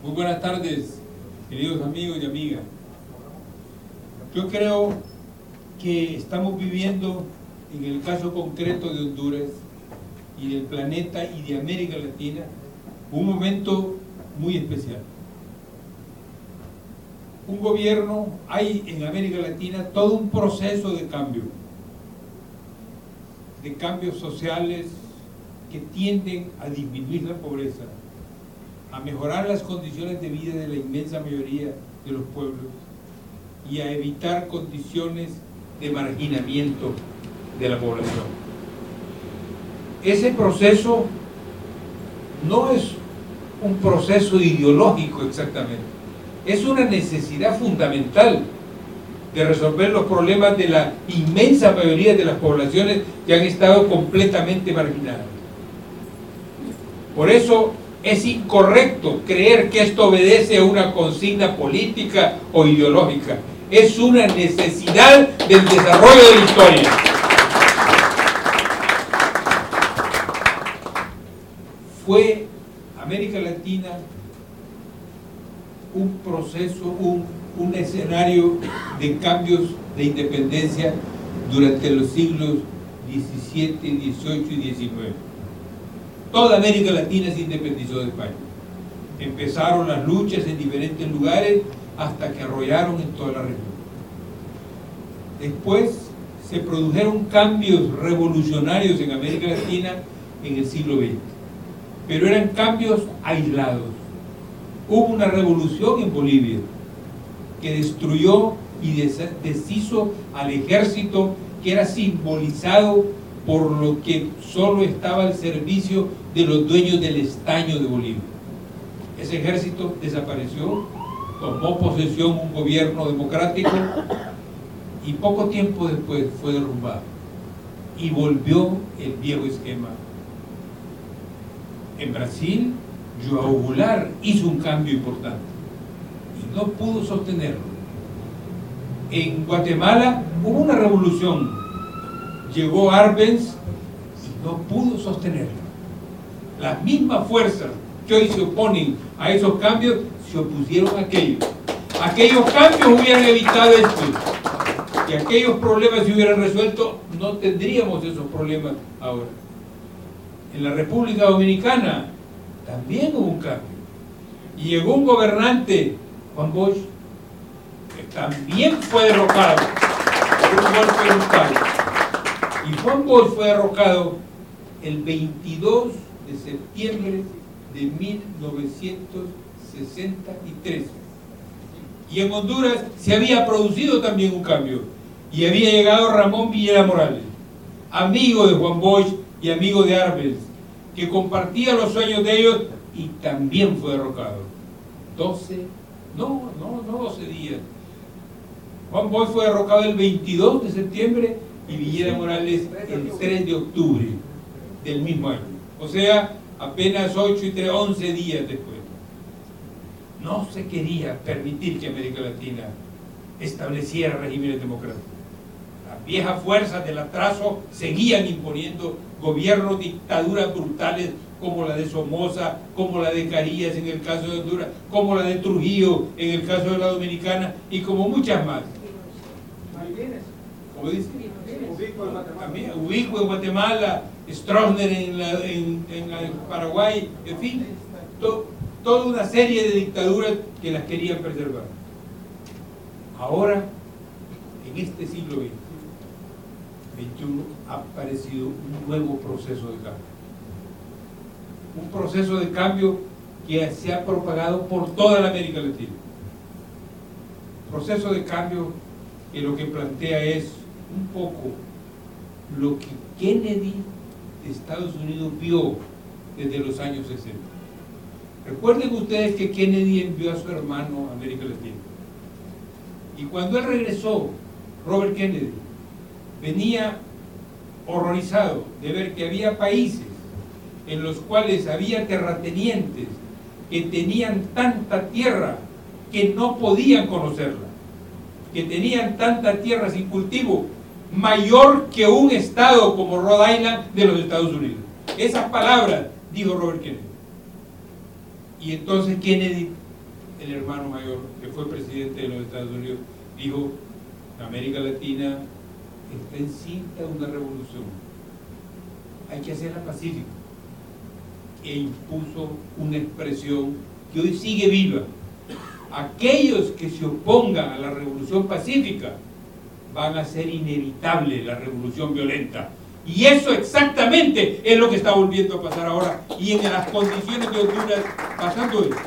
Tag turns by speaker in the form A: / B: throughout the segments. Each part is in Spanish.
A: Muy buenas tardes, queridos amigos y amigas. Yo creo que estamos viviendo, en el caso concreto de Honduras y del planeta y de América Latina, un momento muy especial. Un gobierno, hay en América Latina todo un proceso de cambios sociales que tienden a disminuir la pobreza, a mejorar las condiciones de vida de la inmensa mayoría de los pueblos y a evitar condiciones de marginamiento de la población. Ese proceso no es un proceso ideológico exactamente, es una necesidad fundamental de resolver los problemas de la inmensa mayoría de las poblaciones que han estado completamente marginadas. Por eso es incorrecto creer que esto obedece a una consigna política o ideológica. Es una necesidad del desarrollo de la historia. Fue América Latina un proceso, un escenario de cambios de independencia durante los siglos XVII, XVIII y XIX. Toda América Latina se independizó de España. Empezaron las luchas en diferentes lugares hasta que arrollaron en toda la región. Después se produjeron cambios revolucionarios en América Latina en el siglo XX, pero eran cambios aislados. Hubo una revolución en Bolivia que destruyó y deshizo al ejército que era simbolizado por lo que solo estaba al servicio de los dueños del estaño de Bolivia. Ese ejército desapareció, tomó posesión un gobierno democrático y poco tiempo después fue derrumbado y volvió el viejo esquema. En Brasil, João Goulart hizo un cambio importante y no pudo sostenerlo. En Guatemala hubo una revolución, llegó Arbenz y no pudo sostenerlo. Las mismas fuerzas que hoy se oponen a esos cambios se opusieron a aquellos. Aquellos cambios hubieran evitado esto. Si aquellos problemas se hubieran resuelto, no tendríamos esos problemas ahora. En la República Dominicana también hubo un cambio. Y llegó un gobernante, Juan Bosch, que también fue derrocado por un golpe brutal. Y Juan Bosch fue derrocado el 22 de septiembre de 1963. Y en Honduras se había producido también un cambio. Y había llegado Ramón Villeda Morales, amigo de Juan Bosch y amigo de Arbenz, que compartía los sueños de ellos y también fue derrocado. 12 días. Juan Bosch fue derrocado el 22 de septiembre y Villeda Morales el 3 de octubre del mismo año. O sea, apenas 11 días después. No se quería permitir que América Latina estableciera regímenes democráticos. Las viejas fuerzas del atraso seguían imponiendo gobiernos, dictaduras brutales como la de Somoza, como la de Carías en el caso de Honduras, como la de Trujillo en el caso de la Dominicana y como muchas más. ¿Cómo dice? Ubico en Guatemala, Stroessner en Paraguay, en fin, toda una serie de dictaduras que las querían preservar. Ahora, en este siglo XXI, ha aparecido un nuevo proceso de cambio. Un proceso de cambio que se ha propagado por toda la América Latina. Proceso de cambio que lo que plantea es un poco lo que Kennedy de Estados Unidos vio desde los años 60. Recuerden ustedes que Kennedy envió a su hermano a América Latina. Y cuando él regresó, Robert Kennedy venía horrorizado de ver que había países en los cuales había terratenientes que tenían tanta tierra que no podían conocerla, que tenían tanta tierra sin cultivo, mayor que un estado como Rhode Island de los Estados Unidos. Esas palabras dijo Robert Kennedy. Y entonces Kennedy el hermano mayor, que fue presidente de los Estados Unidos, dijo: América Latina está encinta de una revolución, hay que hacerla pacífica, e impuso una expresión que hoy sigue viva: aquellos que se opongan a la revolución pacífica van a hacer inevitable la revolución violenta. Y eso exactamente es lo que está volviendo a pasar ahora, y en las condiciones de Honduras pasando eso.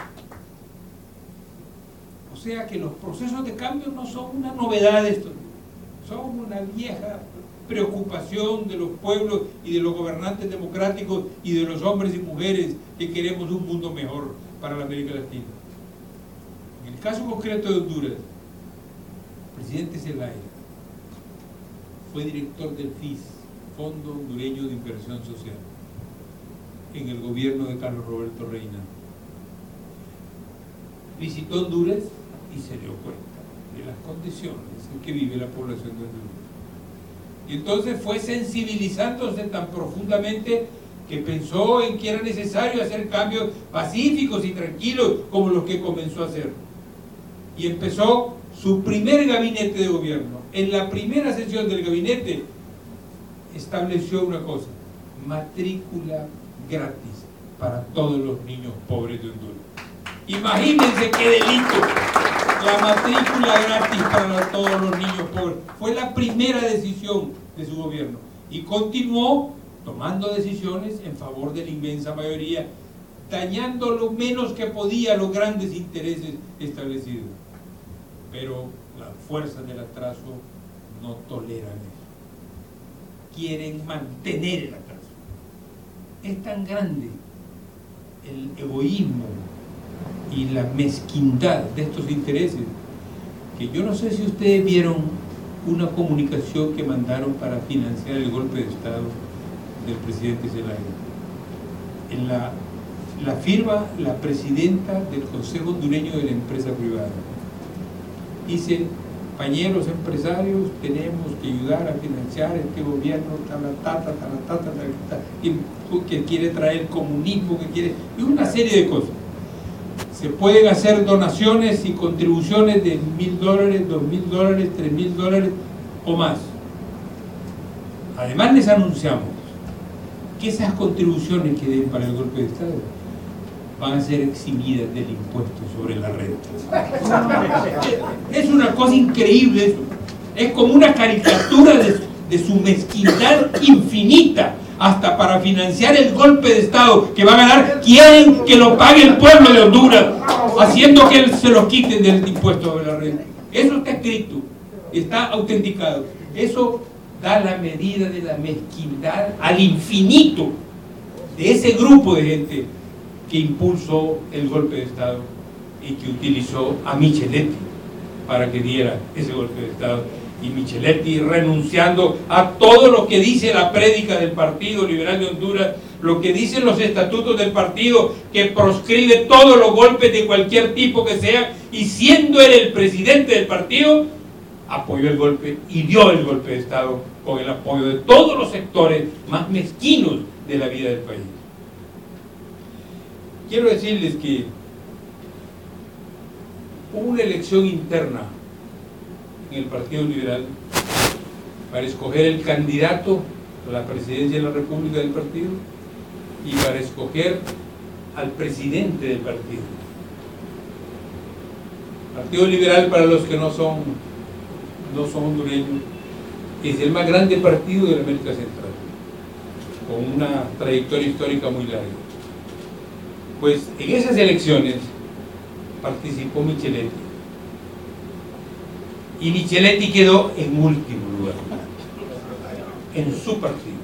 A: O sea que los procesos de cambio no son una novedad de esto, son una vieja preocupación de los pueblos y de los gobernantes democráticos y de los hombres y mujeres que queremos un mundo mejor para la América Latina. En el caso concreto de Honduras, el presidente Zelaya fue director del FIS, Fondo Hondureño de Inversión Social, en el gobierno de Carlos Roberto Reina. Visitó Honduras y se dio cuenta de las condiciones en que vive la población de Honduras. Y entonces fue sensibilizándose tan profundamente que pensó en que era necesario hacer cambios pacíficos y tranquilos como los que comenzó a hacer. Y empezó su primer gabinete de gobierno. En la primera sesión del gabinete estableció una cosa: matrícula gratis para todos los niños pobres de Honduras. Imagínense qué delito, la matrícula gratis para todos los niños pobres. Fue la primera decisión de su gobierno y continuó tomando decisiones en favor de la inmensa mayoría, dañando lo menos que podía los grandes intereses establecidos. Pero las fuerzas del atraso no toleran eso, quieren mantener el atraso. Es tan grande el egoísmo y la mezquindad de estos intereses que yo no sé si ustedes vieron una comunicación que mandaron para financiar el golpe de Estado del presidente Zelaya. En la firma la presidenta del Consejo Hondureño de la Empresa Privada. Dice: compañeros empresarios, tenemos que ayudar a financiar este gobierno que quiere traer comunismo, que quiere, y una serie de cosas. Se pueden hacer donaciones y contribuciones de $1,000, $2,000, $3,000 o más. Además les anunciamos que esas contribuciones que den para el golpe de Estado van a ser eximidas del impuesto sobre la renta. Es una cosa increíble eso. Es como una caricatura de su mezquindad infinita. Hasta para financiar el golpe de Estado que van a dar, quieren que lo pague el pueblo de Honduras, haciendo que se los quiten del impuesto sobre la renta. Eso está escrito, está autenticado. Eso da la medida de la mezquindad al infinito de ese grupo de gente que impulsó el golpe de Estado y que utilizó a Micheletti para que diera ese golpe de Estado. Y Micheletti, renunciando a todo lo que dice la prédica del Partido Liberal de Honduras, lo que dicen los estatutos del partido, que proscribe todos los golpes de cualquier tipo que sea, y siendo él el presidente del partido, apoyó el golpe y dio el golpe de Estado con el apoyo de todos los sectores más mezquinos de la vida del país. Quiero decirles que hubo una elección interna en el Partido Liberal para escoger el candidato a la presidencia de la República del partido y para escoger al presidente del partido. El Partido Liberal, para los que no son hondureños, es el más grande partido de la América Central, con una trayectoria histórica muy larga. Pues en esas elecciones participó Micheletti, y Micheletti quedó en último lugar en su partido,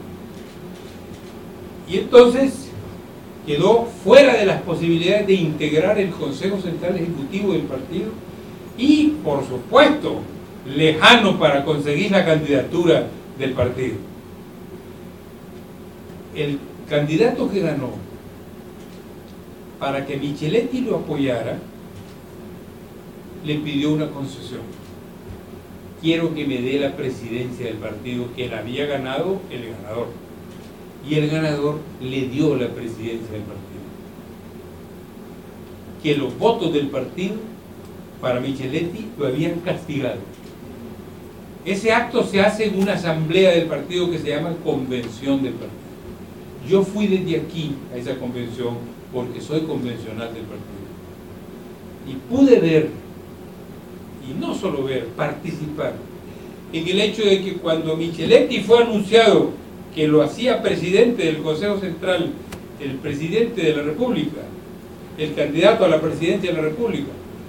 A: y entonces quedó fuera de las posibilidades de integrar el Consejo Central Ejecutivo del partido y, por supuesto, lejano para conseguir la candidatura del partido. El candidato que ganó, para que Micheletti lo apoyara, le pidió una concesión: quiero que me dé la presidencia del partido, que la había ganado el ganador. Y el ganador le dio la presidencia del partido. que los votos del partido para Micheletti lo habían castigado. Ese acto se hace en una asamblea del partido que se llama Convención del Partido. Yo fui desde aquí a esa convención porque soy convencional del partido. Y pude ver, y no solo ver, participar en el hecho de que cuando Micheletti fue anunciado que lo hacía presidente del Consejo Central, el presidente de la República, el candidato a la presidencia de la República,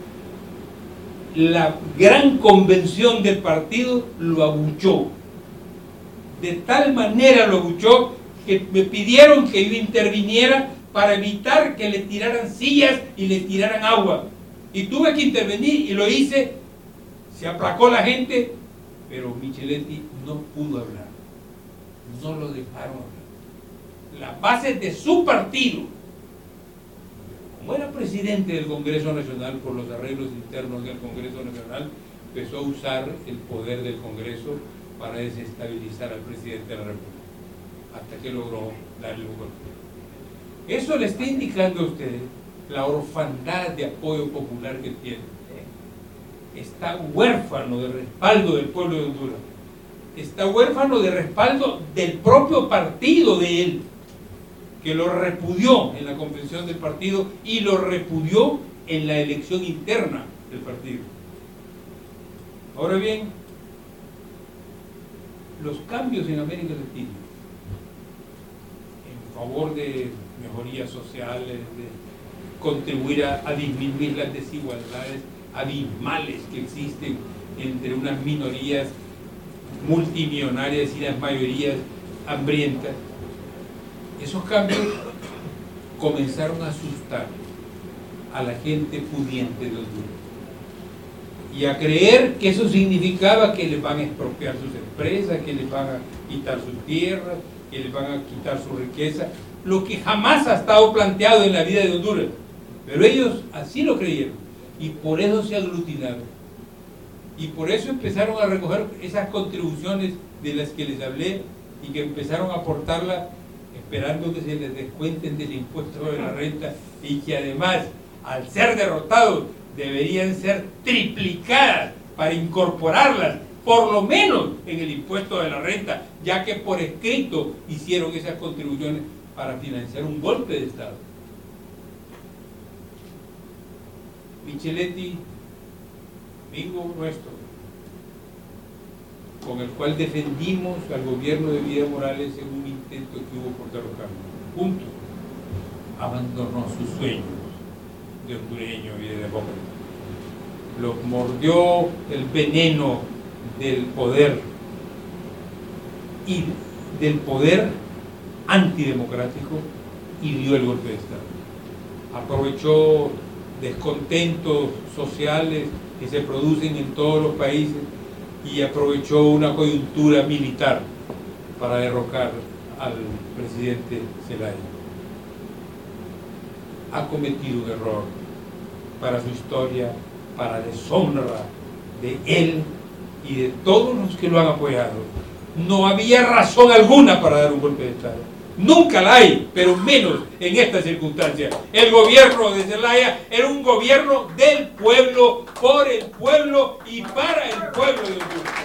A: la gran convención del partido lo abuchó. De tal manera lo abuchó que me pidieron que yo interviniera para evitar que le tiraran sillas y le tiraran agua. Y tuve que intervenir y lo hice. Se aplacó la gente, pero Micheletti no pudo hablar. No lo dejaron hablar. Las bases de su partido, como era presidente del Congreso Nacional por los arreglos internos del Congreso Nacional, empezó a usar el poder del Congreso para desestabilizar al presidente de la República, hasta que logró darle un golpe. Eso le está indicando a usted la orfandad de apoyo popular que tiene. Está huérfano de respaldo del pueblo de Honduras. Está huérfano de respaldo del propio partido de él, que lo repudió en la convención del partido y lo repudió en la elección interna del partido. Ahora bien, los cambios en América Latina en favor de mejorías sociales, de contribuir a disminuir las desigualdades abismales que existen entre unas minorías multimillonarias y las mayorías hambrientas, esos cambios comenzaron a asustar a la gente pudiente de Honduras y a creer que eso significaba que les van a expropiar sus empresas, que les van a quitar sus tierras, que les van a quitar su riqueza, lo que jamás ha estado planteado en la vida de Honduras. Pero ellos así lo creyeron y por eso se aglutinaron y por eso empezaron a recoger esas contribuciones de las que les hablé y que empezaron a aportarlas esperando que se les descuenten del impuesto sobre la renta y que además, al ser derrotados, deberían ser triplicadas para incorporarlas, por lo menos en el impuesto de la renta, ya que por escrito hicieron esas contribuciones para financiar un golpe de Estado. Micheletti, amigo nuestro, con el cual defendimos al gobierno de Evo Morales en un intento que hubo por derrocarlo, juntos, abandonó sus sueños de hondureño y de demócrata. Los mordió el veneno del poder y del poder antidemocrático y dio el golpe de Estado. Aprovechó descontentos sociales que se producen en todos los países y aprovechó una coyuntura militar para derrocar al presidente Zelaya. Ha cometido un error para su historia, para deshonra de él y de todos los que lo han apoyado. No había razón alguna para dar un golpe de Estado. Nunca la hay, pero menos en estas circunstancias. El gobierno de Zelaya era un gobierno del pueblo, por el pueblo y para el pueblo de Honduras.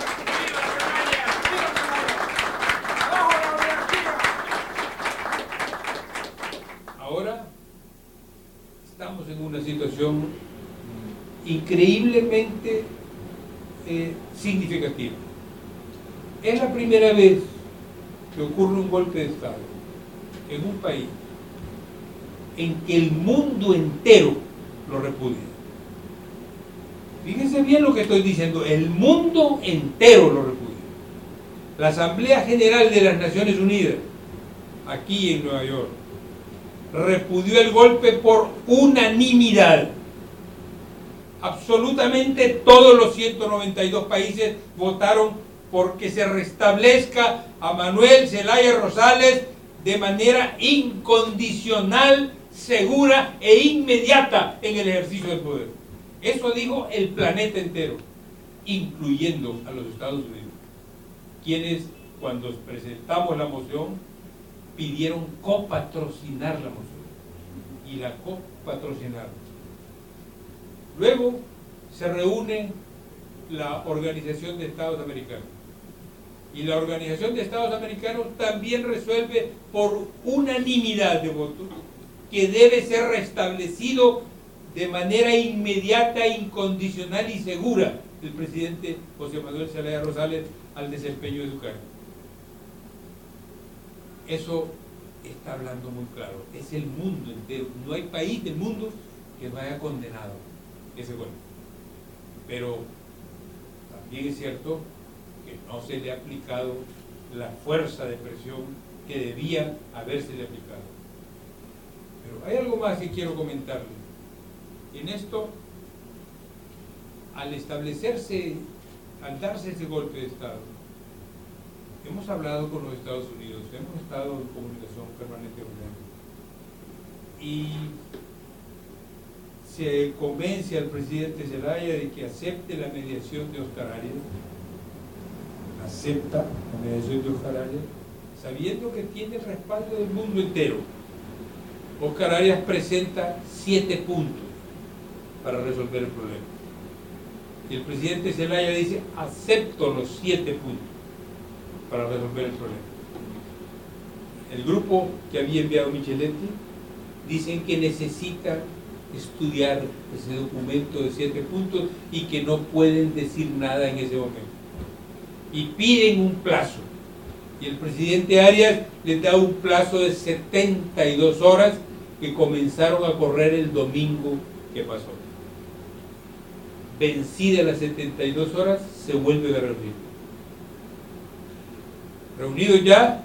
A: Ahora estamos en una situación increíblemente significativa. Es la primera vez que ocurre un golpe de Estado en un país en que el mundo entero lo repudia. Fíjense bien lo que estoy diciendo, el mundo entero lo repudia. La Asamblea General de las Naciones Unidas, aquí en Nueva York, repudió el golpe por unanimidad. Absolutamente todos los 192 países votaron porque se restablezca a Manuel Zelaya Rosales de manera incondicional, segura e inmediata en el ejercicio del poder. Eso dijo el planeta entero, incluyendo a los Estados Unidos, quienes cuando presentamos la moción pidieron copatrocinar la moción y la copatrocinaron. Luego se reúne la Organización de Estados Americanos. Y la Organización de Estados Americanos también resuelve por unanimidad de votos que debe ser restablecido de manera inmediata, incondicional y segura el presidente José Manuel Zelaya Rosales al desempeño de su cargo. Eso está hablando muy claro. Es el mundo entero. No hay país del mundo que no haya condenado ese golpe. Pero también es cierto que no se le ha aplicado la fuerza de presión que debía habérsele aplicado. Pero hay algo más que quiero comentarles. En esto, al establecerse, al darse ese golpe de Estado, hemos hablado con los Estados Unidos, hemos estado en comunicación permanente con ellos, y se convence al presidente Zelaya de que acepte la mediación de Oscar Arias, acepta la mediación de Oscar Arias, sabiendo que tiene el respaldo del mundo entero. Oscar Arias presenta 7 puntos para resolver el problema. Y el presidente Zelaya dice, acepto los 7 puntos para resolver el problema. El grupo que había enviado Micheletti dicen que necesita estudiar ese documento de 7 puntos y que no pueden decir nada en ese momento. Y piden un plazo. Y el presidente Arias les da un plazo de 72 horas que comenzaron a correr el domingo que pasó. Vencidas las 72 horas, se vuelven a reunir. Reunidos ya,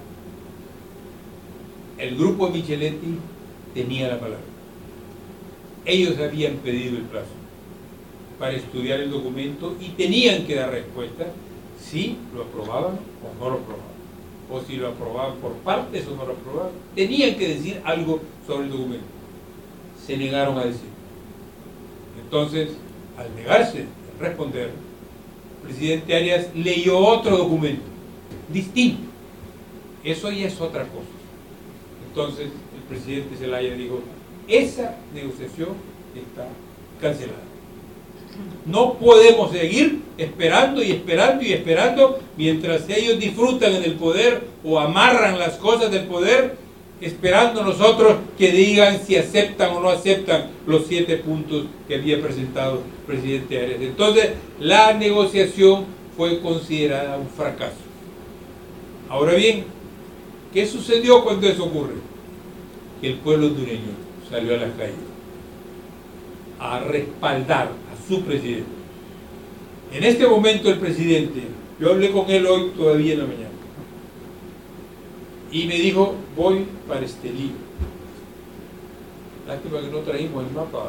A: el grupo de Micheletti tenía la palabra. Ellos habían pedido el plazo para estudiar el documento y tenían que dar respuesta si lo aprobaban o no lo aprobaban, o si lo aprobaban por partes o no lo aprobaban. Tenían que decir algo sobre el documento. Se negaron a decir. Entonces, al negarse a responder, el presidente Arias leyó otro documento distinto. Eso ya es otra cosa. Entonces el presidente Zelaya dijo, esa negociación está cancelada. No podemos seguir esperando y esperando y esperando mientras ellos disfrutan en el poder o amarran las cosas del poder, esperando nosotros que digan si aceptan o no aceptan los 7 puntos que había presentado el presidente Arias. Entonces la negociación fue considerada un fracaso. Ahora bien, ¿qué sucedió cuando eso ocurre? Que el pueblo hondureño salió a las calles a respaldar a su presidente. En este momento el presidente, yo hablé con él hoy todavía en la mañana, y me dijo, voy para Estelí. Lástima que no trajimos el mapa.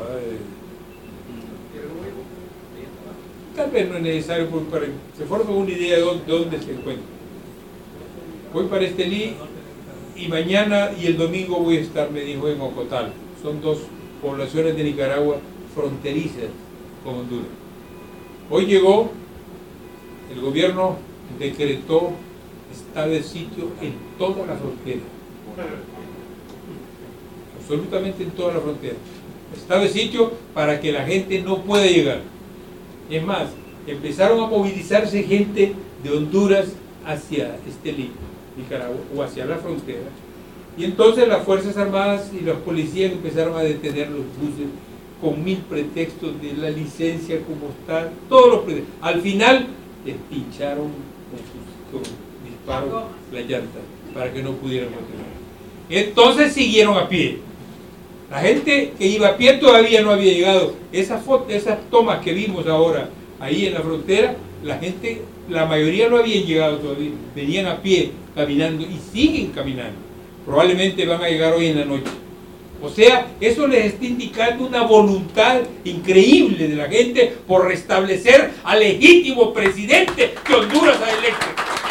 A: Tal vez no es necesario, para se forme una idea de dónde se encuentra. Voy para Estelí y mañana y el domingo voy a estar, me dijo, en Ocotal. Son 2 poblaciones de Nicaragua fronterizas con Honduras. Hoy llegó, el gobierno decretó estado de sitio en toda la frontera. Absolutamente en toda la frontera. Estado de sitio para que la gente no pueda llegar. Es más, empezaron a movilizarse gente de Honduras hacia Estelí, Nicaragua, o hacia la frontera. Y entonces las Fuerzas Armadas y los policías empezaron a detener los buses con 1000 pretextos de la licencia, como está, todos los pretextos. Al final les pincharon con disparos la llanta para que no pudieran continuar. Entonces siguieron a pie. La gente que iba a pie todavía no había llegado. Esas tomas que vimos ahora ahí en la frontera, la gente, la mayoría no habían llegado todavía, venían a pie, caminando, y siguen caminando. Probablemente van a llegar hoy en la noche. O sea, eso les está indicando una voluntad increíble de la gente por restablecer al legítimo presidente que Honduras ha electo.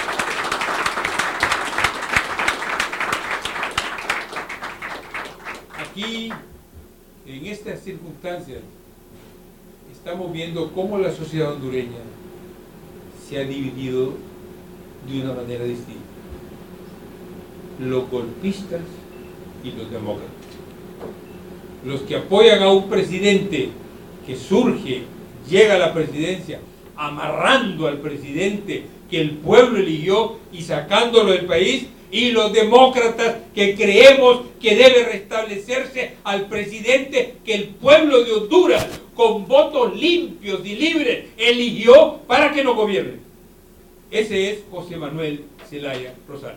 A: Aquí, en estas circunstancias, estamos viendo cómo la sociedad hondureña se ha dividido de una manera distinta. Los golpistas y los demócratas. Los que apoyan a un presidente que surge, llega a la presidencia, amarrando al presidente que el pueblo eligió y sacándolo del país, y los demócratas que creemos que debe restablecerse al presidente que el pueblo de Honduras, con votos limpios y libres, eligió para que nos gobierne. Ese es José Manuel Zelaya Rosales.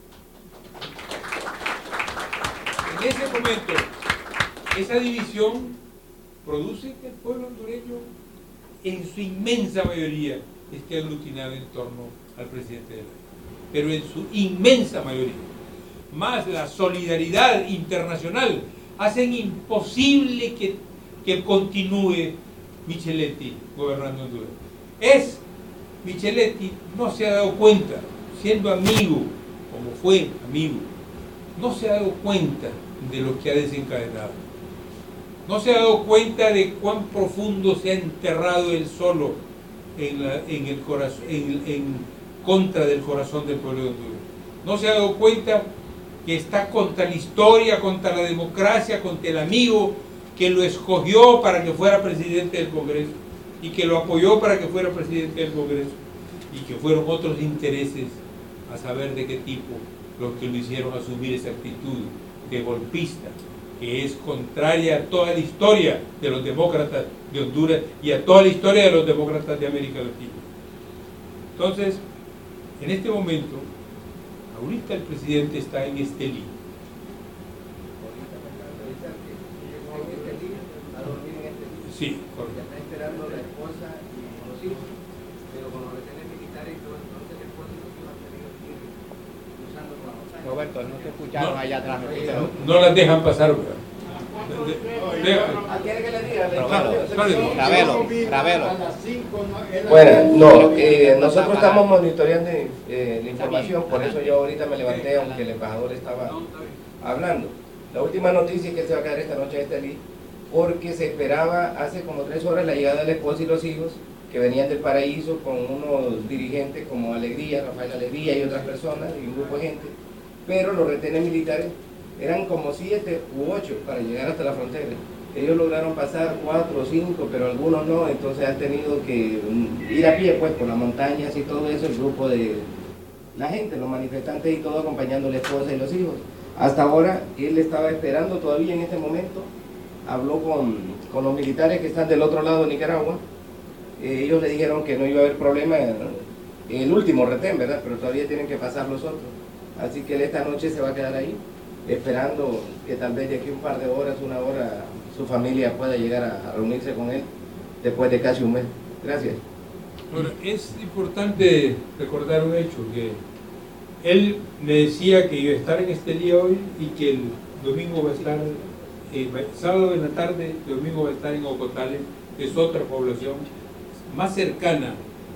A: En ese momento, esa división produce que el pueblo hondureño, en su inmensa mayoría, esté aglutinado en torno al presidente de la República. Pero en su inmensa mayoría, más la solidaridad internacional, hacen imposible que continúe Micheletti gobernando Honduras. Micheletti no se ha dado cuenta, siendo amigo, como fue amigo, no se ha dado cuenta de lo que ha desencadenado. No se ha dado cuenta de cuán profundo se ha enterrado él solo en el corazón, en contra del corazón del pueblo de Honduras. No se ha dado cuenta que está contra la historia, contra la democracia, contra el amigo que lo escogió para que fuera presidente del Congreso y que lo apoyó para que fuera presidente del Congreso, y que fueron otros intereses, a saber de qué tipo, los que lo hicieron asumir esa actitud de golpista, que es contraria a toda la historia de los demócratas de Honduras y a toda la historia de los demócratas de América Latina. Entonces, en este momento, ahorita el presidente está en Estelí. Sí, correcto.
B: Está esperando la esposa y los hijos, pero con los retenes militares y todo, entonces el esposo y los hijos han tenido que ir cruzando con la montaña.
C: Roberto, no te escucharon allá atrás.
A: No las dejan pasar, ¿verdad?
B: ¿Quiere que le diga?
C: Ravelo.
B: Bueno, no, nosotros estamos monitoreando la información, por eso yo ahorita me levanté, aunque el embajador estaba hablando. La última noticia es que se va a quedar esta noche en Estelí, porque se esperaba hace como 3 horas la llegada del esposo y los hijos, que venían del Paraíso con unos dirigentes como Alegría, Rafael Alegría y otras personas, y un grupo de gente, pero los retenes militares eran como 7 u 8 para llegar hasta la frontera. Ellos lograron pasar 4 o 5, pero algunos no, entonces han tenido que ir a pie pues por las montañas y todo eso, el grupo de la gente, los manifestantes y todo, acompañando a la esposa y los hijos. Hasta ahora él estaba esperando todavía en este momento, habló con los militares que están del otro lado de Nicaragua. Ellos le dijeron que no iba a haber problema en el último retén, ¿verdad? Pero todavía tienen que pasar los otros. Así que él esta noche se va a quedar ahí, esperando que tal vez de aquí un par de horas, 1 hora, su familia pueda llegar a reunirse con él después de casi un mes. Gracias.
A: Bueno, es importante recordar un hecho, que él me decía que iba a estar en Estelí hoy y que el domingo va a estar, sábado en la tarde, domingo va a estar en Ocotales, que es otra población más cercana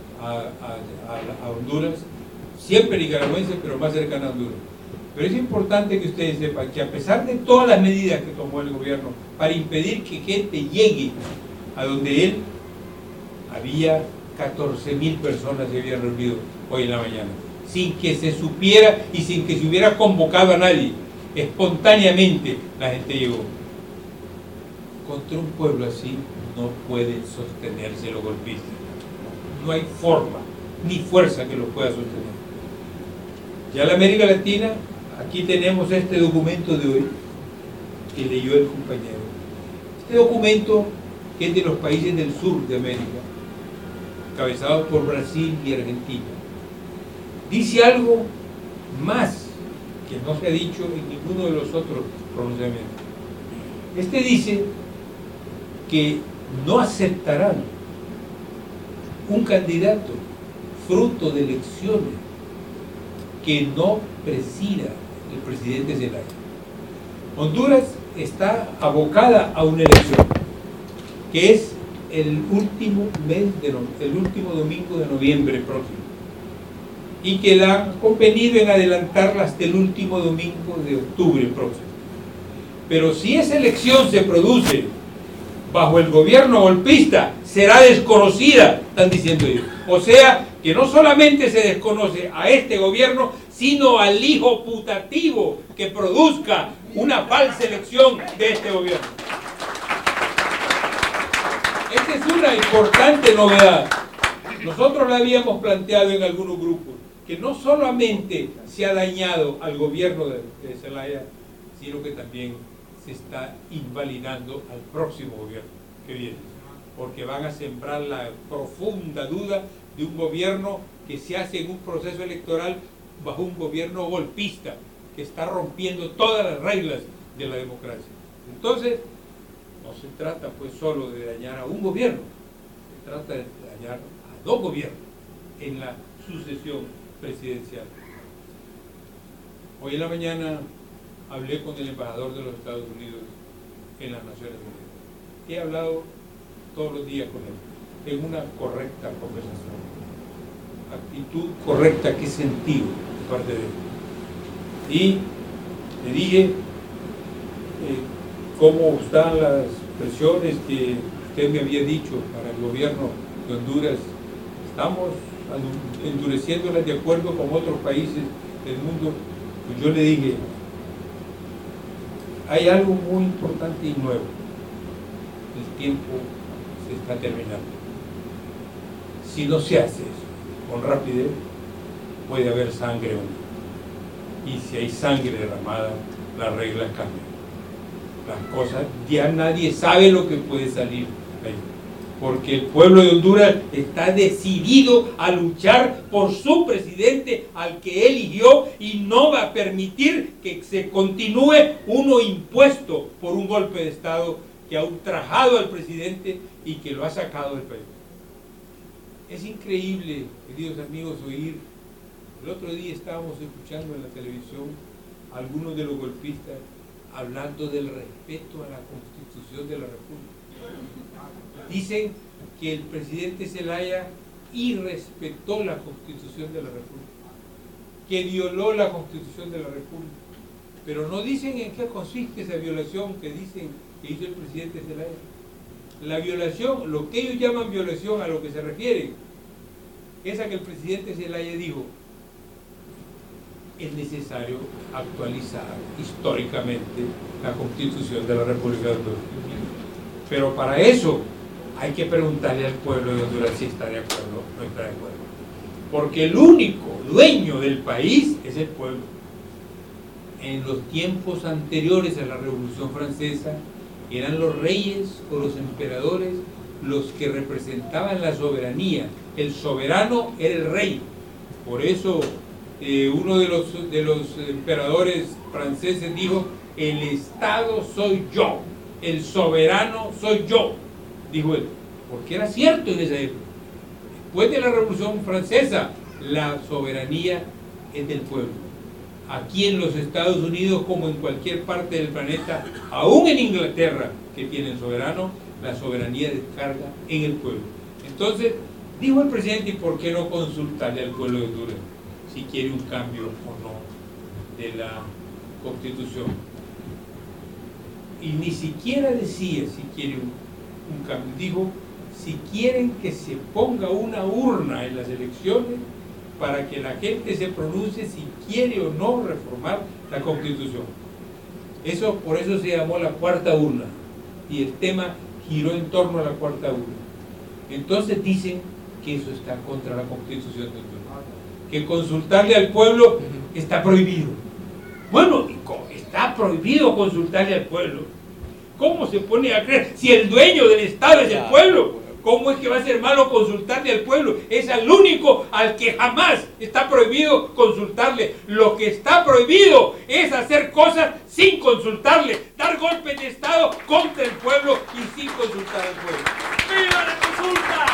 A: a Honduras, siempre nicaragüense, pero más cercana a Honduras. Pero es importante que ustedes sepan que a pesar de todas las medidas que tomó el gobierno para impedir que gente llegue a donde él, había 14.000 personas que habían reunido hoy en la mañana, sin que se supiera y sin que se hubiera convocado a nadie. Espontáneamente la gente llegó. Contra un pueblo así no pueden sostenerse los golpistas. No hay forma ni fuerza que los pueda sostener. Ya la América Latina, aquí tenemos este documento de hoy que leyó el compañero. Este documento, que es de los países del sur de América, encabezados por Brasil y Argentina, dice algo más que no se ha dicho en ninguno de los otros pronunciamientos. Este dice que no aceptarán un candidato fruto de elecciones que no presida el presidente Zelaya. Honduras está abocada a una elección que es el último domingo de noviembre próximo, y que la han convenido en adelantarla hasta el último domingo de octubre próximo. Pero si esa elección se produce bajo el gobierno golpista, será desconocida, están diciendo ellos. O sea, que no solamente se desconoce a este gobierno, sino al hijo putativo que produzca una falsa elección de este gobierno. Esta es una importante novedad. Nosotros la habíamos planteado en algunos grupos, que no solamente se ha dañado al gobierno de Zelaya, sino que también se está invalidando al próximo gobierno que viene, porque van a sembrar la profunda duda de un gobierno que se hace en un proceso electoral bajo un gobierno golpista, que está rompiendo todas las reglas de la democracia. Entonces, no se trata pues solo de dañar a un gobierno, se trata de dañar a dos gobiernos en la sucesión presidencial. Hoy en la mañana hablé con el embajador de los Estados Unidos en las Naciones Unidas. He hablado todos los días con él, en una correcta conversación. Actitud correcta, qué sentido de parte de él. Y le dije cómo están las presiones que usted me había dicho para el gobierno de Honduras. Estamos endureciéndolas de acuerdo con otros países del mundo. Pues yo le dije, hay algo muy importante y nuevo. El tiempo se está terminando. Si no se hace eso con rapidez, puede haber sangre hundida. Y si hay sangre derramada, las reglas cambian. Las cosas, ya nadie sabe lo que puede salir ahí. Porque el pueblo de Honduras está decidido a luchar por su presidente al que eligió y no va a permitir que se continúe uno impuesto por un golpe de Estado que ha ultrajado al presidente y que lo ha sacado del país. Es increíble, queridos amigos, oír. El otro día estábamos escuchando en la televisión a algunos de los golpistas hablando del respeto a la Constitución de la República. Dicen que el presidente Zelaya irrespetó la Constitución de la República, que violó la Constitución de la República, pero no dicen en qué consiste esa violación que dicen que hizo el presidente Zelaya. La violación, lo que ellos llaman violación, a lo que se refieren, es a que el presidente Zelaya dijo: es necesario actualizar históricamente la Constitución de la República de Honduras. Pero para eso hay que preguntarle al pueblo de Honduras si está de acuerdo o no está de acuerdo. Porque el único dueño del país es el pueblo. En los tiempos anteriores a la Revolución Francesa, eran los reyes o los emperadores los que representaban la soberanía. El soberano era el rey. Por eso uno de los emperadores franceses dijo: el Estado soy yo, el soberano soy yo, dijo él, porque era cierto en esa época. Después de la Revolución Francesa, la soberanía es del pueblo. Aquí en los Estados Unidos, como en cualquier parte del planeta, aún en Inglaterra, que tienen soberano, la soberanía descarga en el pueblo. Entonces, dijo el presidente: ¿y por qué no consultarle al pueblo de Honduras si quiere un cambio o no de la Constitución? Y ni siquiera decía si quiere un cambio. Dijo: si quieren que se ponga una urna en las elecciones para que la gente se pronuncie si quiere o no reformar la Constitución. Eso, por eso se llamó la cuarta urna, y el tema giró en torno a la cuarta urna. Entonces dicen que eso está contra la Constitución de Honduras, que consultarle al pueblo está prohibido. Bueno, está prohibido consultarle al pueblo. ¿Cómo se pone a creer? Si el dueño del Estado es el pueblo, ¿cómo es que va a ser malo consultarle al pueblo? Es al único al que jamás está prohibido consultarle. Lo que está prohibido es hacer cosas sin consultarle, dar golpes de Estado contra el pueblo y sin consultar al pueblo. ¡Viva la consulta!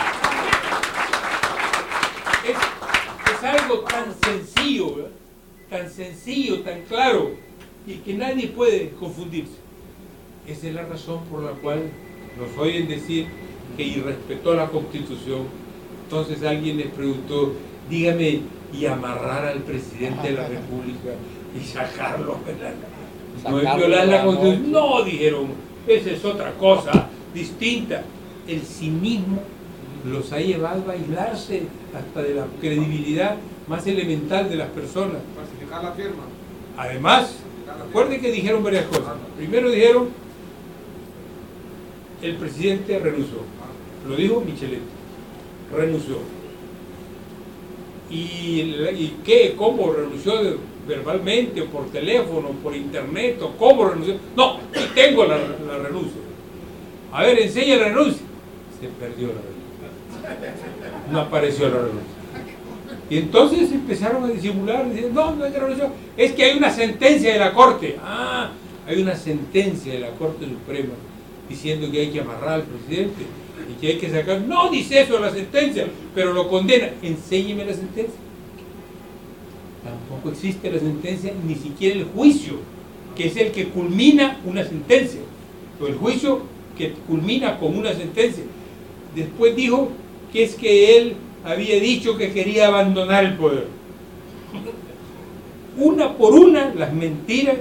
A: Es algo tan sencillo, ¿verdad? Tan sencillo, tan claro, y que nadie puede confundirse. Esa es la razón por la cual nos oyen decir que irrespetó la Constitución. Entonces alguien les preguntó: dígame, ¿y amarrar al presidente de la República y sacarlo? ¿No es violar la Constitución? No, dijeron, esa es otra cosa distinta. El cinismo los ha llevado a aislarse hasta de la credibilidad más elemental de las personas.
D: Falsificar la firma.
A: Además, recuerden que dijeron varias cosas. Primero dijeron: el presidente renunció. lo dijo Michelet, renunció. ¿Y qué? ¿Cómo renunció? ¿Verbalmente, o por teléfono, por internet, o cómo renunció? No, tengo la renuncia. A ver, enseña la renuncia. Se perdió la renuncia. No apareció la renuncia. Y entonces empezaron a disimular, diciendo, no es que renunció, es que hay una sentencia de la Corte. Ah, hay una sentencia de la Corte Suprema diciendo que hay que amarrar al presidente y que hay que sacar. No dice eso la sentencia, pero lo condena. Enséñeme la sentencia. Tampoco existe la sentencia, ni siquiera el juicio, que es el que culmina una sentencia, o el juicio que culmina con una sentencia. Después dijo que es que él había dicho que quería abandonar el poder. Una por una, las mentiras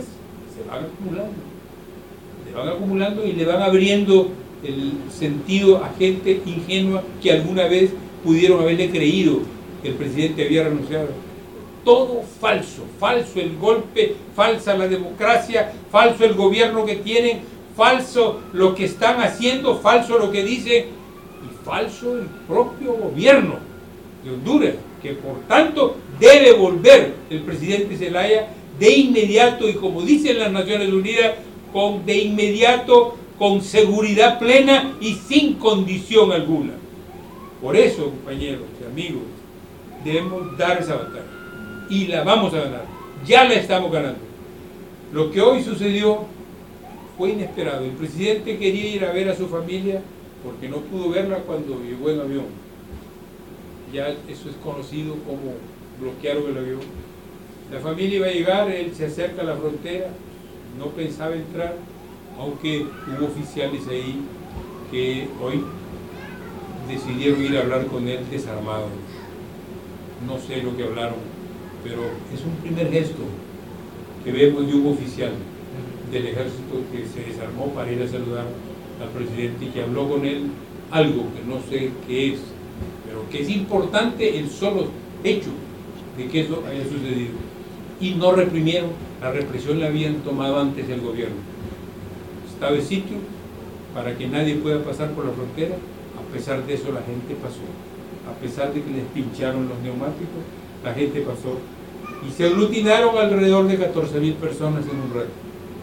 A: se van acumulando y le van abriendo el sentido a gente ingenua que alguna vez pudieron haberle creído que el presidente había renunciado. Todo falso, falso el golpe, falsa la democracia, falso el gobierno que tienen, falso lo que están haciendo, falso lo que dicen y falso el propio gobierno de Honduras, que por tanto debe volver el presidente Zelaya de inmediato y como dicen las Naciones Unidas, de inmediato, con seguridad plena y sin condición alguna. Por eso, compañeros y amigos, debemos dar esa batalla y la vamos a ganar, ya la estamos ganando. Lo que hoy sucedió fue inesperado. El presidente quería ir a ver a su familia porque no pudo verla cuando llegó en avión. Ya eso es conocido como bloquearon el avión. La familia iba a llegar, él se acerca a la frontera, no pensaba entrar, aunque hubo oficiales ahí que hoy decidieron ir a hablar con él desarmados. No sé lo que hablaron, pero es un primer gesto que vemos de un oficial del ejército que se desarmó para ir a saludar al presidente y que habló con él algo que no sé qué es, pero que es importante el solo hecho de que eso haya sucedido. Y no reprimieron, la represión la habían tomado antes el gobierno. Estaba de sitio para que nadie pueda pasar por la frontera. A pesar de eso la gente pasó. A pesar de que les pincharon los neumáticos, la gente pasó. Y se aglutinaron alrededor de 14.000 personas en un rato.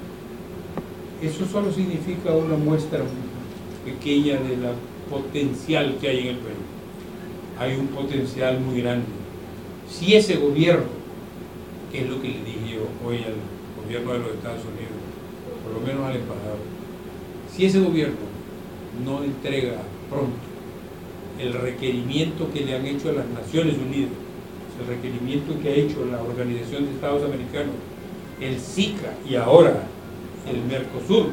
A: Eso solo significa una muestra pequeña de la potencial que hay en el Perú. Hay un potencial muy grande. Si ese gobierno, que es lo que le dije hoy al gobierno de los Estados Unidos, por lo menos al embajador, si ese gobierno no entrega pronto el requerimiento que le han hecho a las Naciones Unidas, el requerimiento que ha hecho la Organización de Estados Americanos, el SICA y ahora el Mercosur,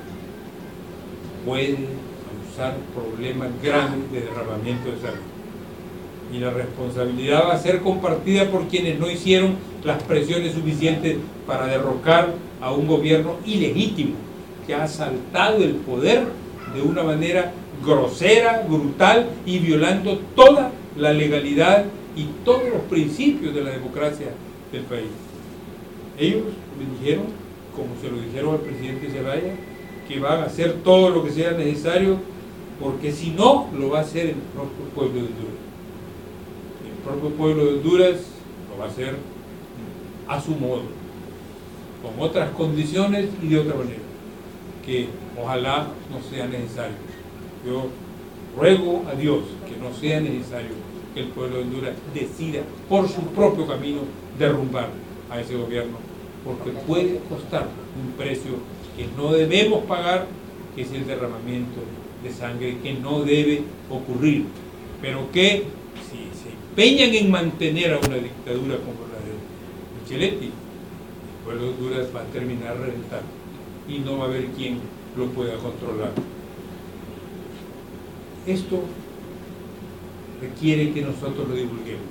A: puede causar problemas grandes de derramamiento de sangre. Y la responsabilidad va a ser compartida por quienes no hicieron las presiones suficientes para derrocar a un gobierno ilegítimo que ha asaltado el poder de una manera grosera, brutal y violando toda la legalidad y todos los principios de la democracia del país. Ellos me dijeron, como se lo dijeron al presidente Zelaya, que van a hacer todo lo que sea necesario, porque si no, lo va a hacer el propio pueblo de Honduras. El propio pueblo de Honduras lo va a hacer a su modo, con otras condiciones y de otra manera, que ojalá no sea necesario. Yo ruego a Dios que no sea necesario que el pueblo de Honduras decida por su propio camino derrumbar a ese gobierno, porque puede costar un precio que no debemos pagar, que es el derramamiento de sangre, que no debe ocurrir, pero que si se empeñan en mantener a una dictadura como la de Micheletti, el pueblo de Honduras va a terminar reventando y no va a haber quien lo pueda controlar. Esto requiere que nosotros lo divulguemos.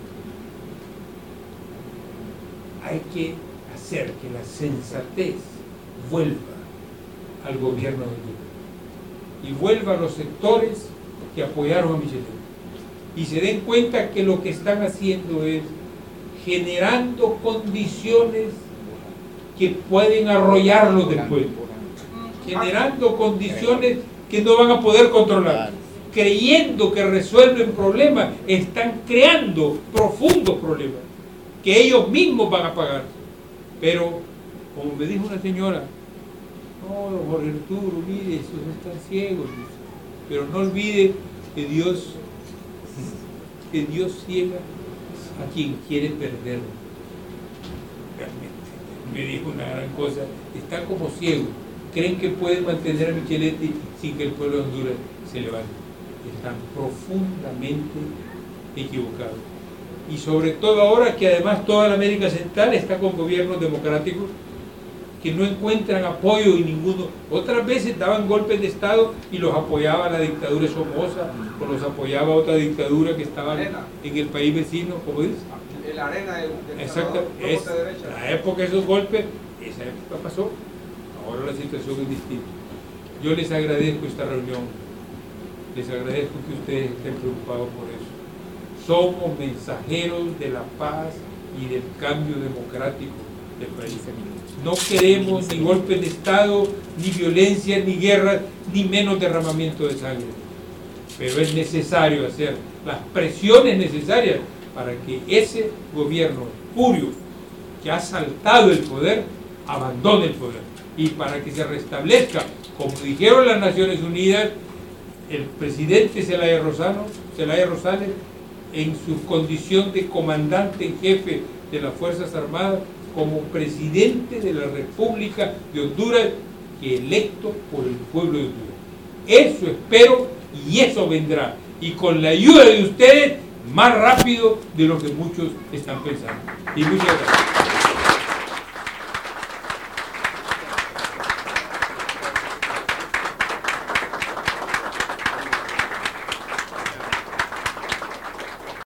A: Hay que hacer que la sensatez vuelva al gobierno de Honduras y vuelva a los sectores que apoyaron a Micheletti y se den cuenta que lo que están haciendo es generando condiciones que pueden arrollarlos después, generando condiciones que no van a poder controlar. creyendo que resuelven problemas, están creando profundos problemas que ellos mismos van a pagar. Pero, como me dijo una señora, no, don Jorge Arturo, mire, esos están ciegos, pero no olvide que Dios ciega a quien quiere perderlo. Realmente, me dijo una gran cosa, están como ciegos, creen que pueden mantener a Micheletti sin que el pueblo de Honduras se levante. Están profundamente equivocados. Y sobre todo ahora que además toda la América Central está con gobiernos democráticos que no encuentran apoyo en ninguno. Otras veces daban golpes de Estado y los apoyaba la dictadura Somoza o los apoyaba otra dictadura que estaba en el país vecino, como dice.
D: La arena del
A: exacto, es la época de esos golpes, esa época pasó. Ahora la situación es distinta. Yo les agradezco esta reunión, les agradezco que ustedes estén preocupados por eso. Somos mensajeros de la paz y del cambio democrático del país. No queremos ni golpes de Estado, ni violencia, ni guerra, ni menos derramamiento de sangre. Pero es necesario hacer las presiones necesarias para que ese gobierno espurio que ha saltado el poder, abandone el poder. Y para que se restablezca, como dijeron las Naciones Unidas, el presidente Zelaya Rosales, en su condición de comandante en jefe de las Fuerzas Armadas, como presidente de la República de Honduras, que electo por el pueblo de Honduras. Eso espero y eso vendrá. Y con la ayuda de ustedes, más rápido de lo que muchos están pensando. Y muchas gracias.